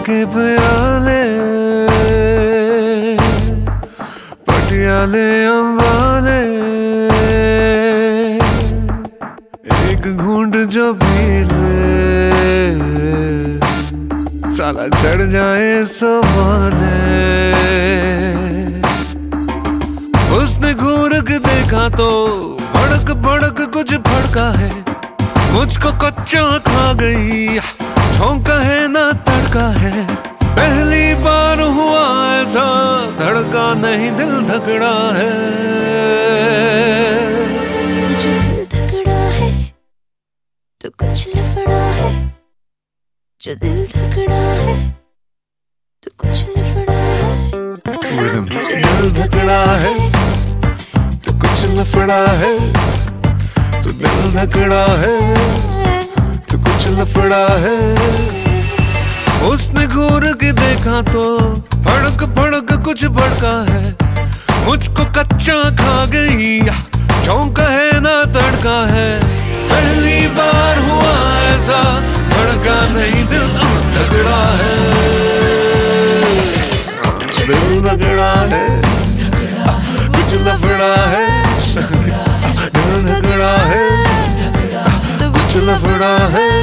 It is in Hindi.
के प्याले पटियाले अम्बाले, एक घूंट जो पी ले साला चढ़ जाए समाने। उसने घूर के देखा तो भड़क भड़क कुछ फड़का है, मुझको कच्चा खा गई, झोंका है ना तड़का है। पहली बार हुआ ऐसा, धड़का नहीं दिल धड़का है। जो दिल धड़का है तो कुछ लफड़ा है, जो दिल धड़का है तो कुछ लफड़ा है। जो दिल धड़का है तो कुछ लफड़ा है, तो दिल धड़का है तो कुछ लफड़ा है। उसने घूर के देखा तो फड़क फड़क कुछ भड़का है, मुझको कच्चा खा गई, झोंका है ना तड़का है। पहली बार हुआ ऐसा, धड़का नहीं दिल धड़का है। दिल धड़का है कुछ लफड़ा है, दिल धड़का है कुछ लफड़ा है।